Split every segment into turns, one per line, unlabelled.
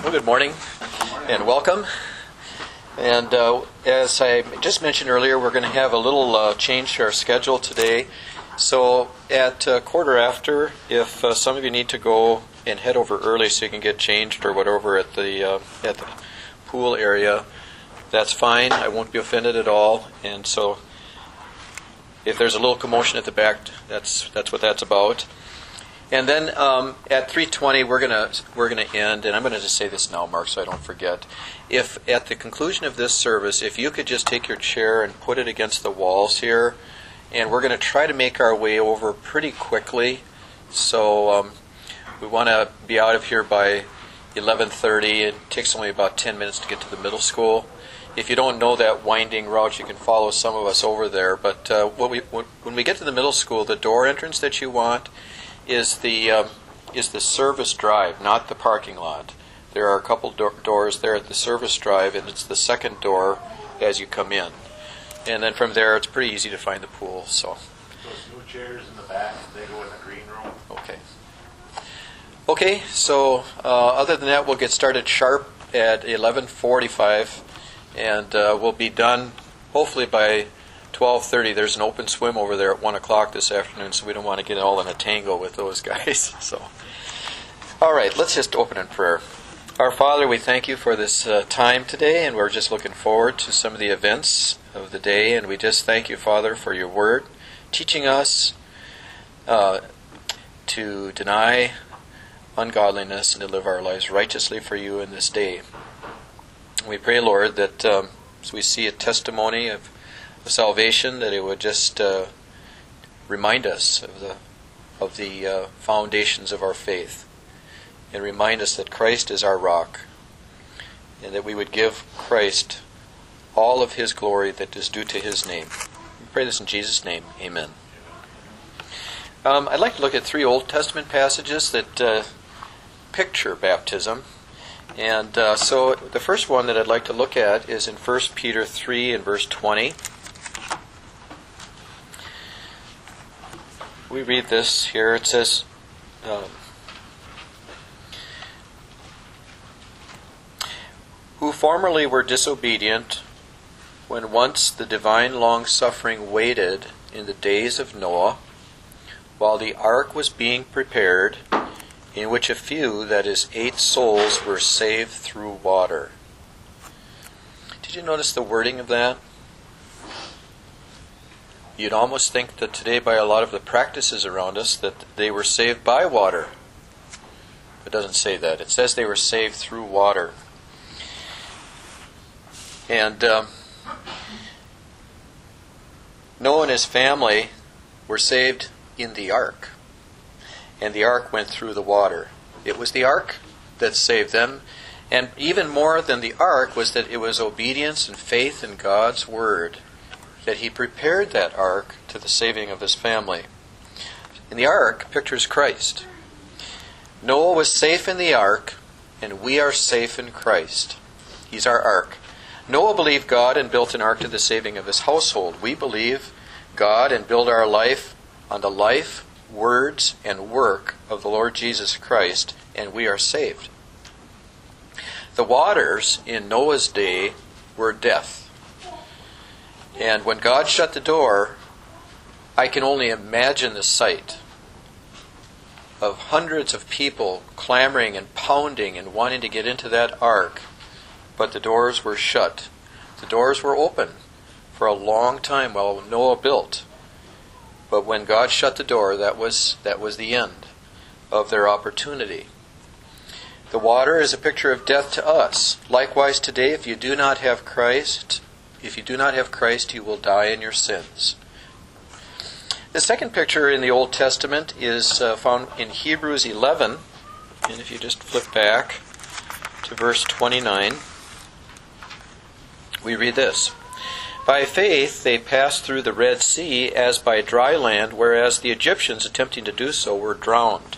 Well, good morning and welcome. And as I just mentioned earlier, we're going to have a little change to our schedule today. So at quarter after, if some of you need to go and head over early so you can get changed or whatever at the pool area, that's fine. I won't be offended at all. And so if there's a little commotion at the back, that's what that's about. And then at 3:20 we're gonna end, and I'm going to just say this now, Mark, so I don't forget. If at the conclusion of this service, if you could just take your chair and put it against the walls here, and we're going to try to make our way over pretty quickly. So we want to be out of here by 11:30. It takes only about 10 minutes to get to the middle school. If you don't know that winding route, you can follow some of us over there. But when we get to the middle school, the door entrance that you want is the service drive, not the parking lot. There are a couple doors there at the service drive, and it's the second door as you come in. And then from there, it's pretty easy to find the pool. So
those new chairs in the back, they go in the green room.
Okay. So other than that, we'll get started sharp at 11:45, and we'll be done hopefully by 12:30. There's an open swim over there at 1 o'clock this afternoon, so we don't want to get all in a tangle with those guys. So, all right, let's just open in prayer. Our Father, we thank you for this time today, and we're just looking forward to some of the events of the day, and we just thank you, Father, for your word, teaching us to deny ungodliness and to live our lives righteously for you in this day. We pray, Lord, that as we see a testimony of salvation, that it would just remind us of the foundations of our faith, and remind us that Christ is our rock, and that we would give Christ all of His glory that is due to His name. We pray this in Jesus' name. Amen. I'd like to look at 3 Old Testament passages that picture baptism. And so the first one that I'd like to look at is in 1 Peter 3 and verse 20. We read this here. It says, who formerly were disobedient, when once the divine long-suffering waited in the days of Noah, while the ark was being prepared, in which a few, that is 8 souls, were saved through water. Did you notice the wording of that? You'd almost think that today, by a lot of the practices around us, that they were saved by water. It doesn't say that. It says they were saved through water. And Noah and his family were saved in the ark. And the ark went through the water. It was the ark that saved them. And even more than the ark was that it was obedience and faith in God's word that He prepared that ark to the saving of his family. And the ark pictures Christ. Noah was safe in the ark, and we are safe in Christ. He's our ark. Noah believed God and built an ark to the saving of his household. We believe God and build our life on the life, words, and work of the Lord Jesus Christ, and we are saved. The waters in Noah's day were death. And when God shut the door, I can only imagine the sight of hundreds of people clamoring and pounding and wanting to get into that ark, but the doors were shut. The doors were open for a long time while Noah built. But when God shut the door, that was the end of their opportunity. The water is a picture of death to us. Likewise today, if you do not have Christ, you will die in your sins. The second picture in the Old Testament is found in Hebrews 11. And if you just flip back to verse 29, we read this. By faith they passed through the Red Sea as by dry land, whereas the Egyptians attempting to do so were drowned.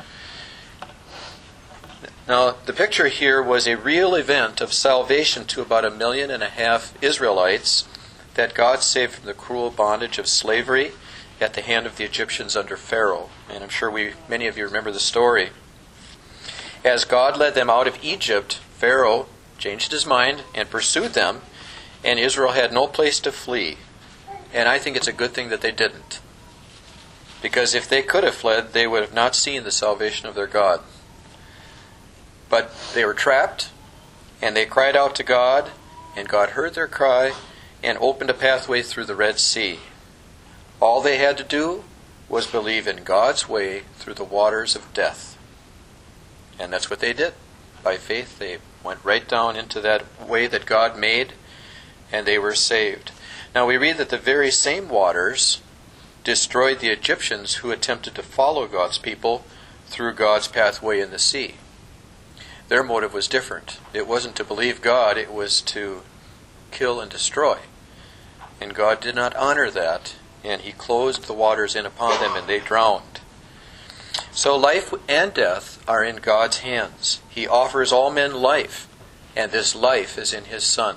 Now, the picture here was a real event of salvation to about 1.5 million Israelites that God saved from the cruel bondage of slavery at the hand of the Egyptians under Pharaoh. And I'm sure many of you remember the story. As God led them out of Egypt, Pharaoh changed his mind and pursued them, and Israel had no place to flee. And I think it's a good thing that they didn't. Because if they could have fled, they would have not seen the salvation of their God. But they were trapped, and they cried out to God, and God heard their cry and opened a pathway through the Red Sea. All they had to do was believe in God's way through the waters of death. And that's what they did. By faith, they went right down into that way that God made, and they were saved. Now we read that the very same waters destroyed the Egyptians who attempted to follow God's people through God's pathway in the sea. Their motive was different. It wasn't to believe God, it was to kill and destroy. And God did not honor that, and He closed the waters in upon them, and they drowned. So life and death are in God's hands. He offers all men life, and this life is in His Son.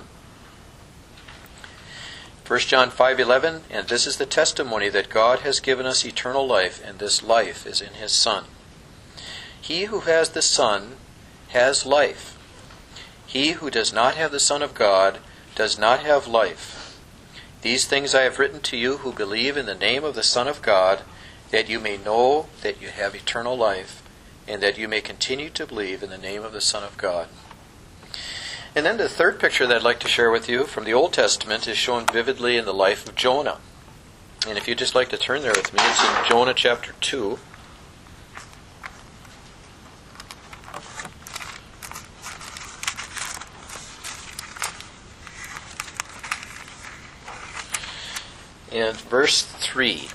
1 John 5:11, and this is the testimony that God has given us eternal life, and this life is in His Son. He who has the Son has life. He who does not have the Son of God does not have life. These things I have written to you who believe in the name of the Son of God, that you may know that you have eternal life, and that you may continue to believe in the name of the Son of God. And then the third picture that I'd like to share with you from the Old Testament is shown vividly in the life of Jonah. And if you'd just like to turn there with me, it's in Jonah chapter 2. And verse 3.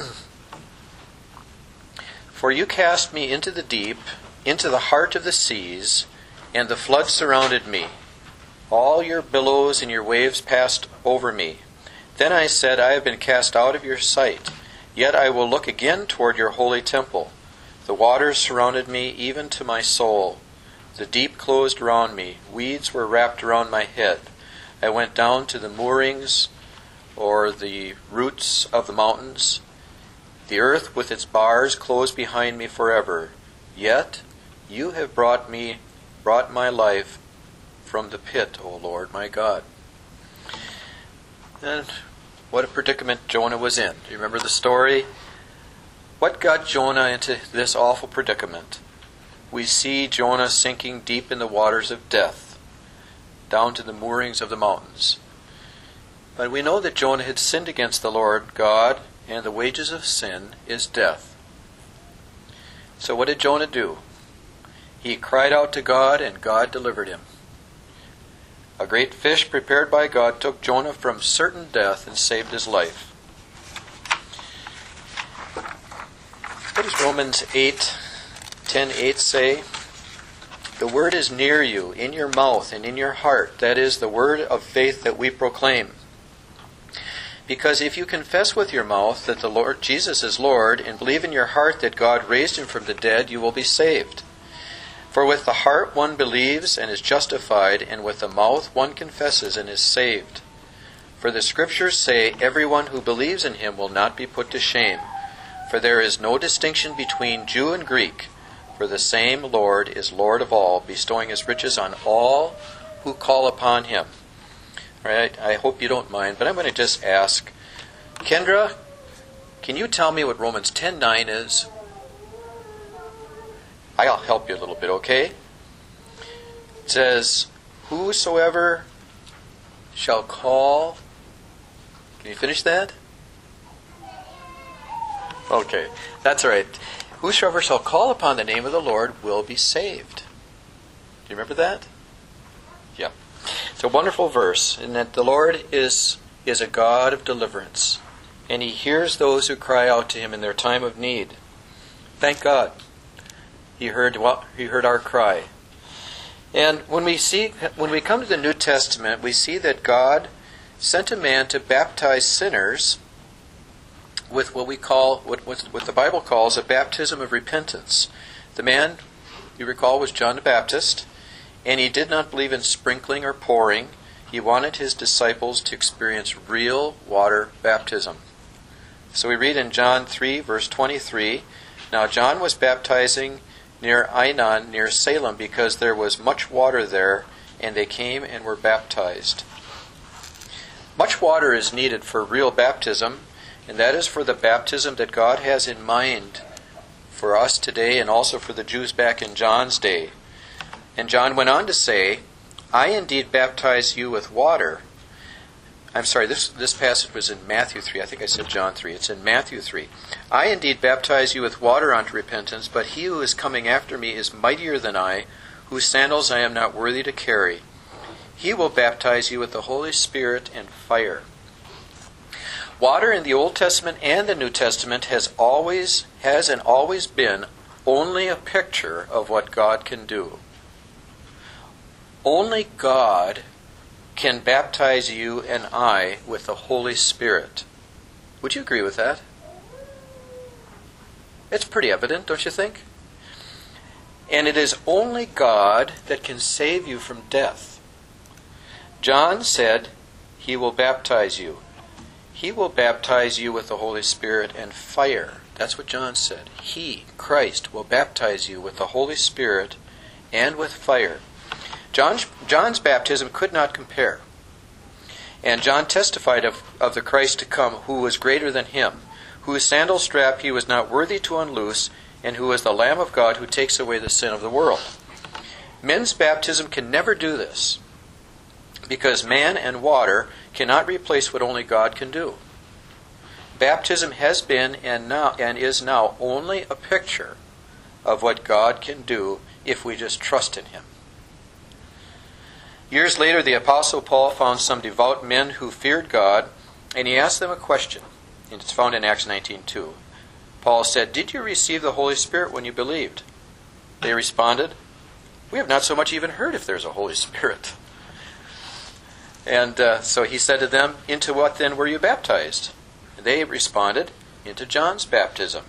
For you cast me into the deep, into the heart of the seas, and the flood surrounded me. All your billows and your waves passed over me. Then I said, I have been cast out of your sight. Yet I will look again toward your holy temple. The waters surrounded me, even to my soul. The deep closed around me. Weeds were wrapped around my head. I went down to the moorings, or the roots of the mountains. The earth with its bars closed behind me forever. Yet you have brought my life from the pit, O Lord my God. And what a predicament Jonah was in. Do you remember the story? What got Jonah into this awful predicament? We see Jonah sinking deep in the waters of death, down to the moorings of the mountains. But we know that Jonah had sinned against the Lord God, and the wages of sin is death. So what did Jonah do? He cried out to God, and God delivered him. A great fish prepared by God took Jonah from certain death and saved his life. What does Romans 10:8 say? The word is near you, in your mouth and in your heart. That is the word of faith that we proclaim. Because if you confess with your mouth that the Lord Jesus is Lord, and believe in your heart that God raised him from the dead, you will be saved. For with the heart one believes and is justified, and with the mouth one confesses and is saved. For the Scriptures say, everyone who believes in him will not be put to shame. For there is no distinction between Jew and Greek, for the same Lord is Lord of all, bestowing his riches on all who call upon him. All right, I hope you don't mind, but I'm going to just ask, Kendra, can you tell me what Romans 10:9 is? I'll help you a little bit, okay? It says, whosoever shall call... Can you finish that? Okay, that's all right. Whosoever shall call upon the name of the Lord will be saved. Do you remember that? Yeah. It's a wonderful verse, in that the Lord is a God of deliverance, and He hears those who cry out to Him in their time of need. Thank God. He heard our cry. And when we come to the New Testament, we see that God sent a man to baptize sinners with what the Bible calls a baptism of repentance. The man, you recall, was John the Baptist, and he did not believe in sprinkling or pouring. He wanted his disciples to experience real water baptism. So we read in John 3, verse 23, Now John was baptizing near Ainon, near Salem, because there was much water there, and they came and were baptized. Much water is needed for real baptism, and that is for the baptism that God has in mind for us today and also for the Jews back in John's day. And John went on to say, I indeed baptize you with water. I'm sorry, this passage was in Matthew 3. I think I said John 3. It's in Matthew 3. I indeed baptize you with water unto repentance, but he who is coming after me is mightier than I, whose sandals I am not worthy to carry. He will baptize you with the Holy Spirit and fire. Water in the Old Testament and the New Testament has and always been only a picture of what God can do. Only God can baptize you and I with the Holy Spirit. Would you agree with that? It's pretty evident, don't you think? And it is only God that can save you from death. John said, He will baptize you. He will baptize you with the Holy Spirit and fire. That's what John said. He, Christ, will baptize you with the Holy Spirit and with fire. John's baptism could not compare. And John testified of the Christ to come, who was greater than him, whose sandal strap he was not worthy to unloose, and who is the Lamb of God who takes away the sin of the world. Men's baptism can never do this, because man and water cannot replace what only God can do. Baptism has been and is now only a picture of what God can do if we just trust in Him. Years later, the Apostle Paul found some devout men who feared God, and he asked them a question. And it's found in Acts 19:2. Paul said, Did you receive the Holy Spirit when you believed? They responded, We have not so much even heard if there's a Holy Spirit. And so he said to them, Into what then were you baptized? And they responded, Into John's baptism.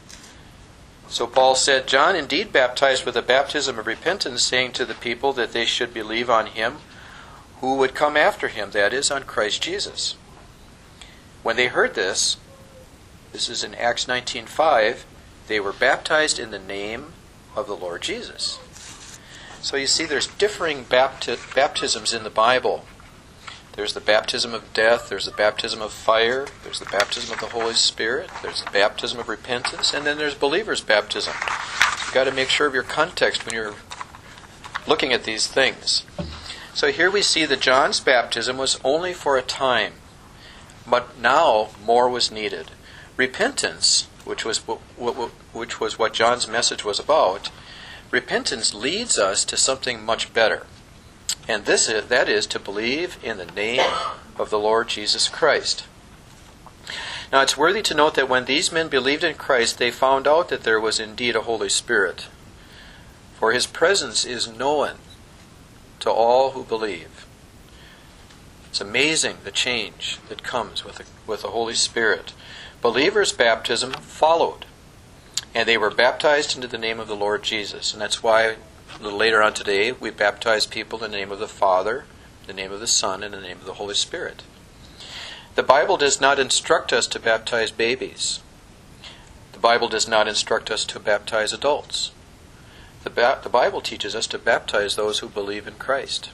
So Paul said, John indeed baptized with a baptism of repentance, saying to the people that they should believe on him who would come after him, that is, on Christ Jesus. When they heard this is in Acts 19:5, they were baptized in the name of the Lord Jesus. So you see, there's differing baptisms in the Bible. There's the baptism of death, there's the baptism of fire, there's the baptism of the Holy Spirit, there's the baptism of repentance, and then there's believers' baptism. You've got to make sure of your context when you're looking at these things. So here we see that John's baptism was only for a time, but now more was needed. Repentance, which was what John's message was about, repentance leads us to something much better. And that is to believe in the name of the Lord Jesus Christ. Now it's worthy to note that when these men believed in Christ, they found out that there was indeed a Holy Spirit. For His presence is known to all who believe. It's amazing the change that comes with the Holy Spirit. Believers' baptism followed, and they were baptized into the name of the Lord Jesus. And that's why a little later on today, we baptize people in the name of the Father, the name of the Son, and the name of the Holy Spirit. The Bible does not instruct us to baptize babies. The Bible does not instruct us to baptize adults. The Bible teaches us to baptize those who believe in Christ.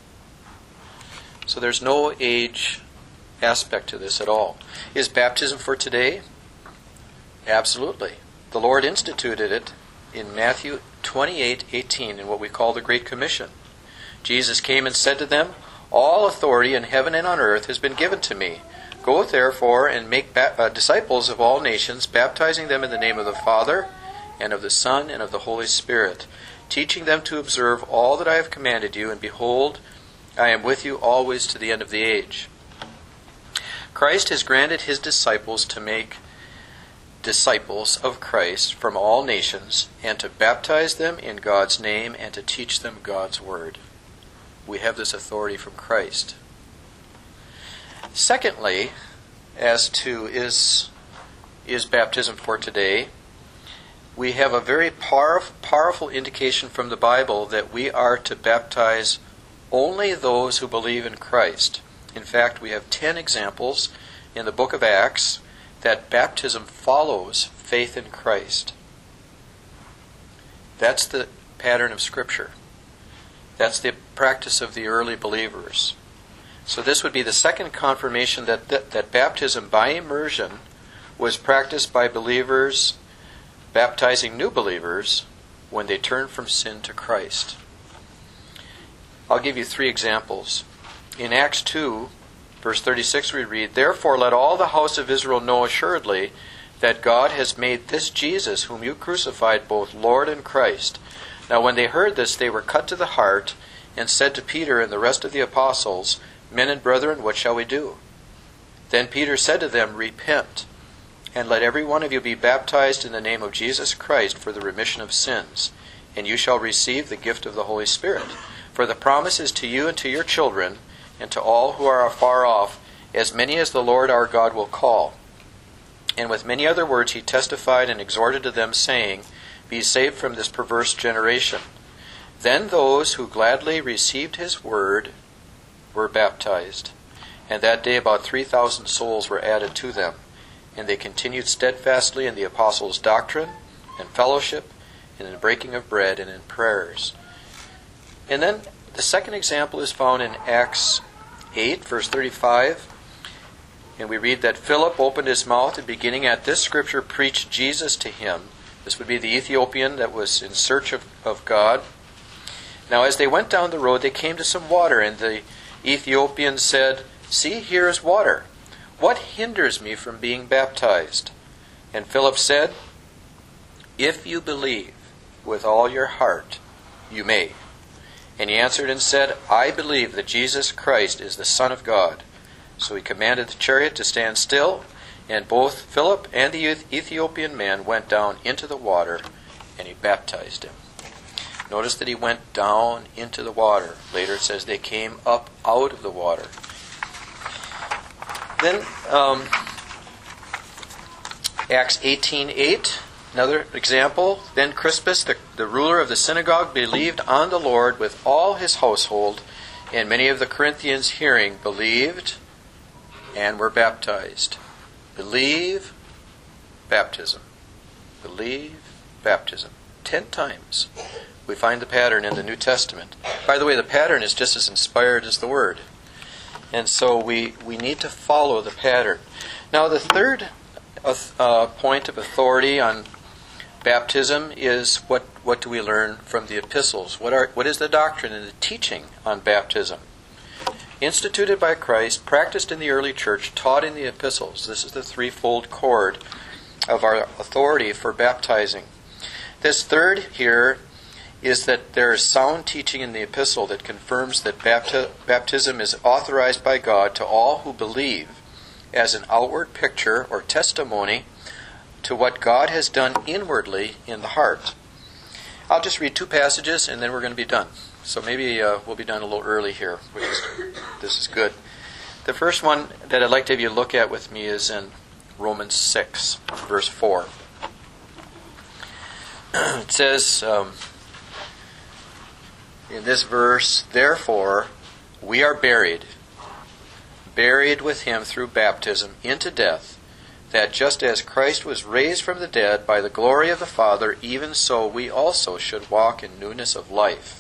So there's no age aspect to this at all. Is baptism for today? Absolutely. The Lord instituted it in Matthew 28:18 in what we call the Great Commission. Jesus came and said to them, All authority in heaven and on earth has been given to me. Go therefore and make disciples of all nations, baptizing them in the name of the Father, and of the Son, and of the Holy Spirit, teaching them to observe all that I have commanded you, and behold, I am with you always to the end of the age. Christ has granted His disciples to make disciples of Christ from all nations, and to baptize them in God's name, and to teach them God's word. We have this authority from Christ. Secondly, as to is baptism for today, we have a very powerful indication from the Bible that we are to baptize only those who believe in Christ. In fact, we have 10 examples in the book of Acts that baptism follows faith in Christ. That's the pattern of Scripture. That's the practice of the early believers. So this would be the second confirmation that baptism by immersion was practiced by believers baptizing new believers when they turn from sin to Christ. I'll give you 3 examples. In Acts 2, verse 36 we read, "Therefore let all the house of Israel know assuredly that God has made this Jesus, whom you crucified, both Lord and Christ." Now when they heard this, they were cut to the heart, and said to Peter and the rest of the apostles, "Men and brethren, what shall we do?" Then Peter said to them, "Repent, and let every one of you be baptized in the name of Jesus Christ for the remission of sins, and you shall receive the gift of the Holy Spirit. For the promise is to you and to your children, and to all who are afar off, as many as the Lord our God will call." And with many other words he testified and exhorted to them, saying, "Be saved from this perverse generation." Then those who gladly received his word were baptized. And that day about 3,000 souls were added to them. And they continued steadfastly in the apostles' doctrine and fellowship, and in the breaking of bread, and in prayers. And then the second example is found in Acts 8, verse 35. And we read that Philip opened his mouth, and beginning at this scripture, preached Jesus to him. This would be the Ethiopian that was in search of God. Now as they went down the road, they came to some water, and the Ethiopian said, "See, here is water. What hinders me from being baptized?" And Philip said, "If you believe with all your heart, you may." And he answered and said, "I believe that Jesus Christ is the Son of God." So he commanded the chariot to stand still, and both Philip and the Ethiopian man went down into the water, and he baptized him. Notice that he went down into the water. Later it says they came up out of the water. Then Acts 18:8, another example. Then Crispus, the ruler of the synagogue, believed on the Lord with all his household, and many of the Corinthians hearing believed and were baptized. Believe, baptism. Believe, baptism. 10 times. We find the pattern in the New Testament. By the way, the pattern is just as inspired as the Word. And so we need to follow the pattern. Now the third point of authority on baptism is what do we learn from the epistles? What is the doctrine and the teaching on baptism? Instituted by Christ, practiced in the early church, taught in the epistles. This is the threefold cord of our authority for baptizing. This third here is that there is sound teaching in the epistle that confirms that baptism is authorized by God to all who believe as an outward picture or testimony to what God has done inwardly in the heart. I'll just read 2 passages and then we're going to be done. So maybe we'll be done a little early here, this is good. The first one that I'd like to have you look at with me is in Romans 6, verse 4. It says in this verse, "Therefore we are buried with him through baptism into death, that just as Christ was raised from the dead by the glory of the Father, even so we also should walk in newness of life."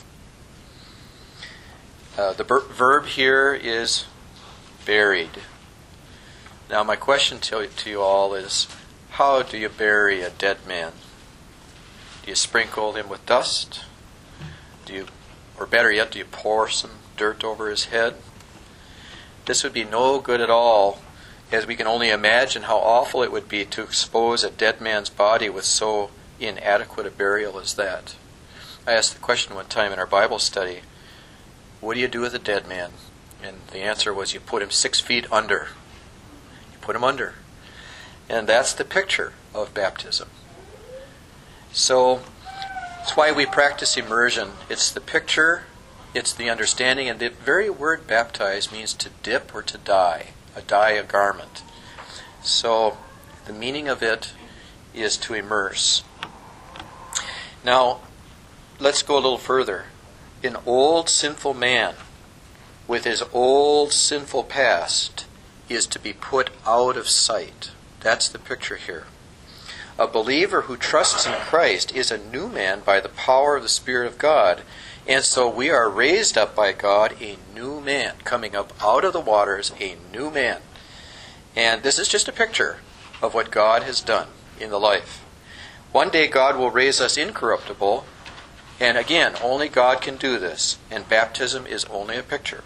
The verb here is buried. Now my question to you all is, how do you bury a dead man? Do you sprinkle him with dust? Or better yet, do you pour some dirt over his head? This would be no good at all, as we can only imagine how awful it would be to expose a dead man's body with so inadequate a burial as that. I asked the question one time in our Bible study, what do you do with a dead man? And the answer was, you put him 6 feet under. You put him under. And that's the picture of baptism. So that's why we practice immersion. It's the picture, it's the understanding, and the very word baptize means to dip or to dye a garment. So the meaning of it is to immerse. Now, let's go a little further. An old sinful man with his old sinful past is to be put out of sight. That's the picture here. A believer who trusts in Christ is a new man by the power of the Spirit of God. And so we are raised up by God, a new man, coming up out of the waters, a new man. And this is just a picture of what God has done in the life. One day God will raise us incorruptible, and again, only God can do this, and baptism is only a picture.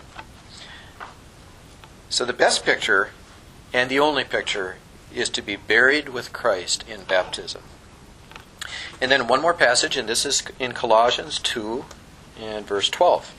So the best picture, and the only picture, is to be buried with Christ in baptism. And then one more passage, and this is in Colossians 2 and verse 12.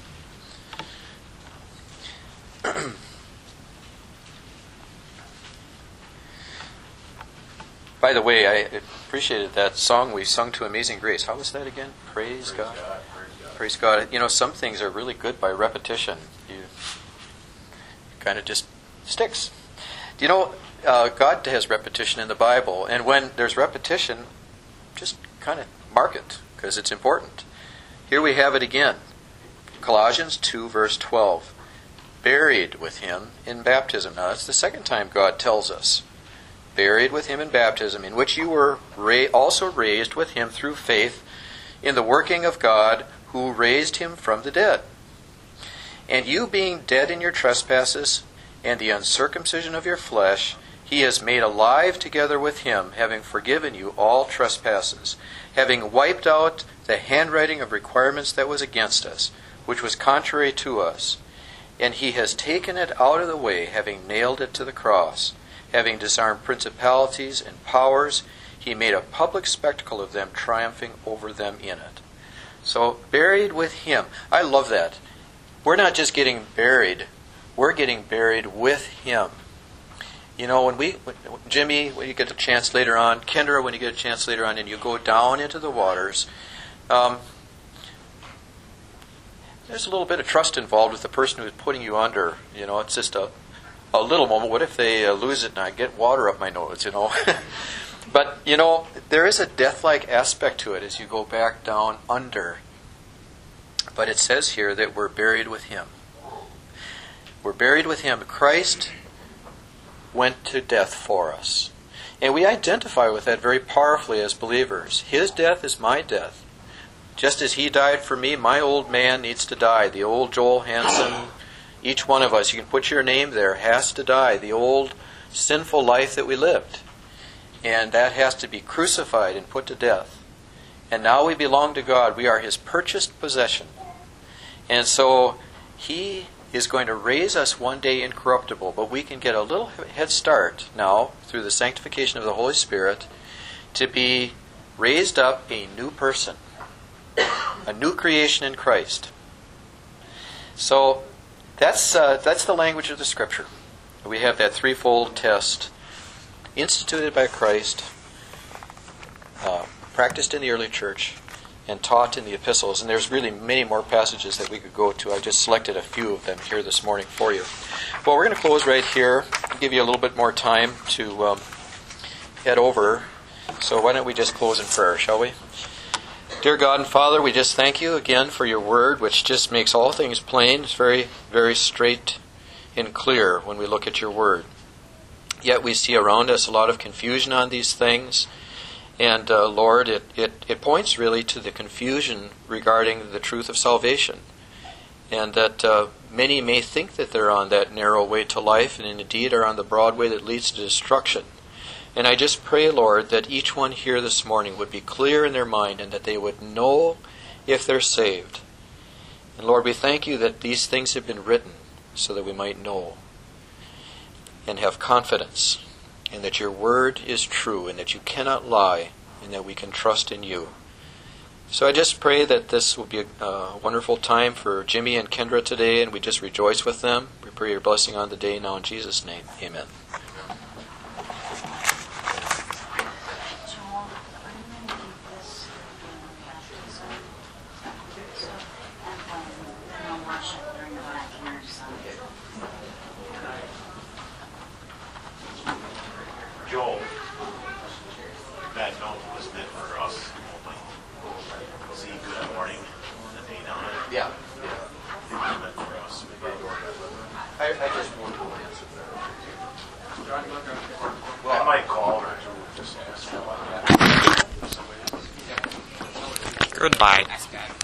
By the way, I appreciated that song we sung to Amazing Grace. How was that again? Praise God. Praise God. You know, some things are really good by repetition. You kind of just sticks. You know, God has repetition in the Bible, and when there's repetition, just kind of mark it, because it's important. Here we have it again. Colossians 2, verse 12. Buried with him in baptism. Now, that's the second time God tells us. Buried with him in baptism, in which you were also raised with him through faith in the working of God who raised him from the dead. And you being dead in your trespasses and the uncircumcision of your flesh, he has made alive together with him, having forgiven you all trespasses, having wiped out the handwriting of requirements that was against us, which was contrary to us. And he has taken it out of the way, having nailed it to the cross. Having disarmed principalities and powers, he made a public spectacle of them, triumphing over them in it. So, buried with him. I love that. We're not just getting buried, we're getting buried with him. You know, Jimmy, when you get a chance later on, Kendra, when you get a chance later on, and you go down into the waters, there's a little bit of trust involved with the person who's putting you under. You know, it's just a little moment. What if they lose it and I get water up my nose, you know? But, you know, there is a death-like aspect to it as you go back down under. But it says here that we're buried with him. We're buried with him. Christ went to death for us. And we identify with that very powerfully as believers. His death is my death. Just as he died for me, my old man needs to die. The old Joel Hansen, each one of us, you can put your name there, has to die. The old sinful life that we lived. And that has to be crucified and put to death. And now we belong to God. We are his purchased possession. And so he is going to raise us one day incorruptible. But we can get a little head start now through the sanctification of the Holy Spirit to be raised up a new person. A new creation in Christ. So that's the language of the Scripture. We have that threefold test instituted by Christ, practiced in the early church, and taught in the epistles. And there's really many more passages that we could go to. I just selected a few of them here this morning for you. Well, we're going to close right here, give you a little bit more time to head over. So why don't we just close in prayer, shall we? Dear God and Father, we just thank you again for your word, which just makes all things plain. It's very, very straight and clear when we look at your word. Yet we see around us a lot of confusion on these things. And Lord, it points really to the confusion regarding the truth of salvation. And that many may think that they're on that narrow way to life, and indeed are on the broad way that leads to destruction. And I just pray, Lord, that each one here this morning would be clear in their mind and that they would know if they're saved. And Lord, we thank you that these things have been written so that we might know and have confidence, and that your word is true, and that you cannot lie, and that we can trust in you. So I just pray that this will be a wonderful time for Jimmy and Kendra today, and we just rejoice with them. We pray your blessing on the day now in Jesus' name. Amen.
Joel, that note was meant for us only. See, good morning, the day down there.
Yeah.
It was meant for us.
I just want to answer that.
Goodbye.